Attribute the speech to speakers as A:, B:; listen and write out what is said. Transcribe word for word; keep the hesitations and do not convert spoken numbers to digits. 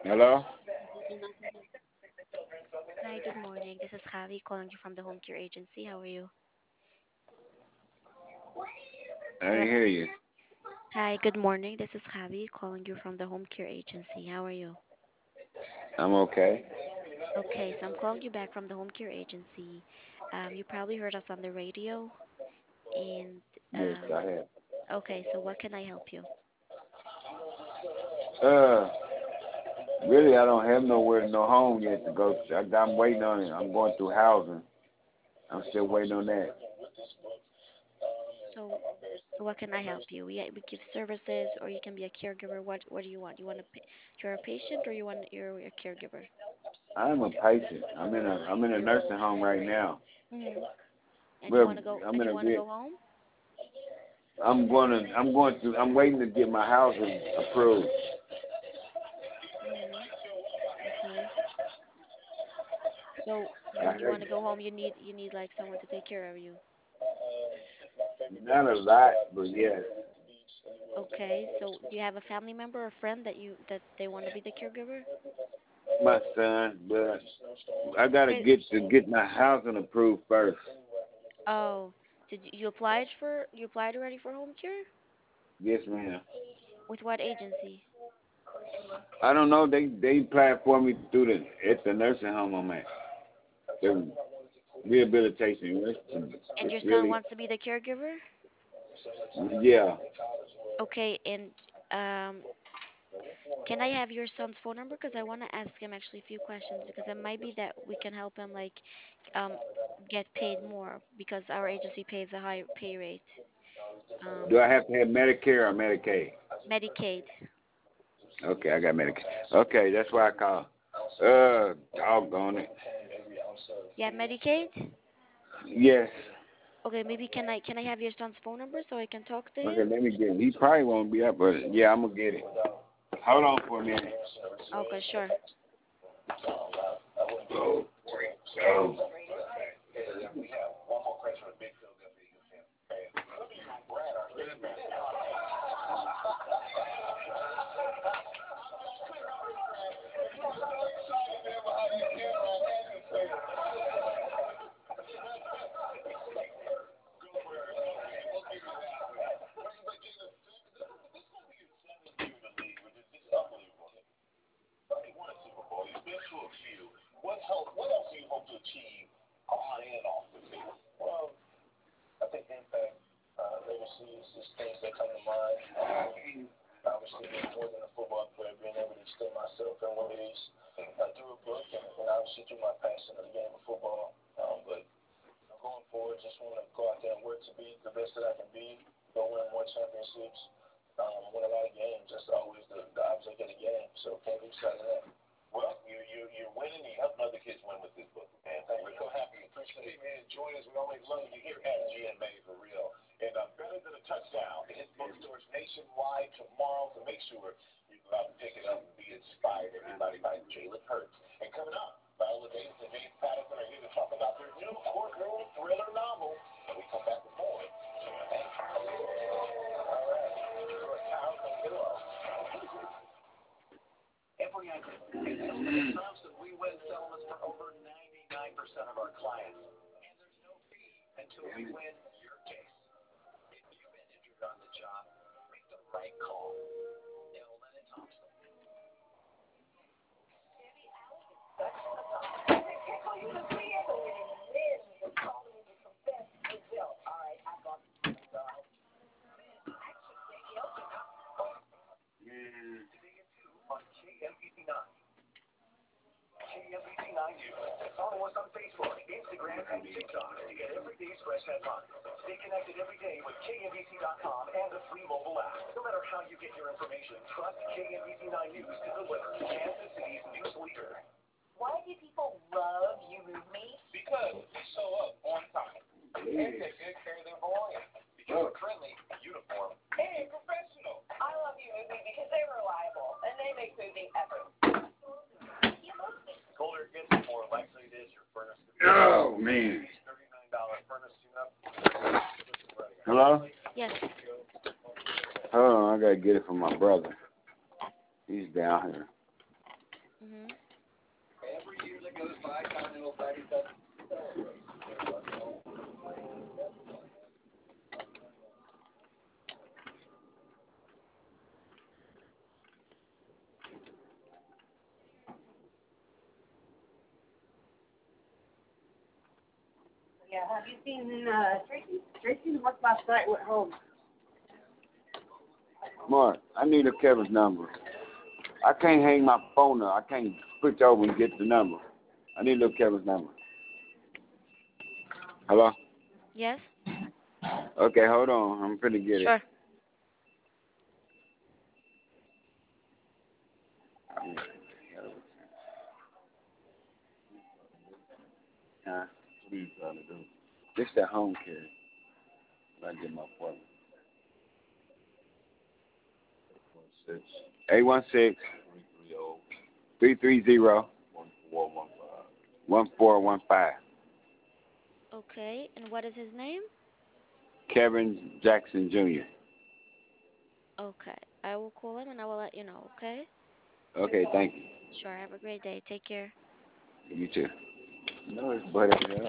A: Hello?
B: Hi, good morning. This is Javi calling you from the Home Care Agency. How are you?
A: I
B: Hello.
A: didn't hear you.
B: Hi, good morning. This is Javi calling you from the Home Care Agency. How are you?
A: I'm okay.
B: Okay, so I'm calling you back from the Home Care Agency. Um, you probably heard us on the radio, and
A: Yes,
B: um,
A: I have.
B: okay, so what can I help you?
A: Uh, really, I don't have nowhere, no home yet to go to. I, I'm waiting on it. I'm going through housing. I'm still waiting on that.
B: So, what can I help you? We we give services, or you can be a caregiver. What what do you want? You want a pa- you're a patient, or you want you're a caregiver?
A: I'm a patient. I'm in a I'm in a nursing home right now.
B: Hmm. And you
A: Well,
B: want to go
A: I'm
B: and
A: in
B: you
A: a
B: want to
A: re-
B: go home?
A: I'm going to I'm going to I'm waiting to get my housing approved.
B: Hmm. Okay. So
A: I,
B: when you want to go home, you need you need like someone to take care of you.
A: not a lot, but yes,
B: Okay. So do you have a family member or friend that you that they want to be the caregiver?
A: my son. But I gotta
B: Okay.
A: get to get my housing approved first.
B: Oh, did you, you applied for you applied already for home care?
A: Yes, ma'am.
B: With what agency?
A: I don't know. They they applied for me through the at the nursing home I'm at. The rehabilitation. It's,
B: And
A: it's
B: your son
A: really
B: wants to be the caregiver?
A: yeah.
B: Okay. And um, can I have your son's phone number? Because I want to ask him actually a few questions because it might be that we can help him like um get paid more because our agency pays a high pay rate.
A: Do
B: Um,
A: I have to have Medicare or Medicaid?
B: Medicaid.
A: Okay, I got Medicaid. Okay, that's why I call. Uh, doggone it.
B: You have Medicaid?
A: Yes.
B: Okay, maybe can I can I have your son's phone number so I can talk to
A: Okay,
B: him?
A: let me get it. He probably won't be up, but yeah, I'm gonna get it. Hold on for a minute.
B: Okay, sure.
A: Oh, oh. Oh man. Hello?
B: Yes.
A: Hold on, I gotta get it from my brother. He's down here.
B: Mhm.
C: Yeah, have you seen uh, Tracy? Tracy worked last night, went home.
A: Mark, I need a Kevin's number. I can't hang my phone up. I can't switch over and get the number. I need a little Kevin's number. Hello?
B: Yes.
A: Okay, hold on. I'm finna get it.
B: Sure.
A: Huh? What are you trying to do? This that home care. When I get my appointment. eight one six, three three zero, one four one five.
B: Okay. And what is his name?
A: Kevin Jackson Junior
B: Okay. I will call him and I will let you know. Okay.
A: Okay, thank you.
B: Sure. Have a great day. Take care.
A: You too. No, it's butter.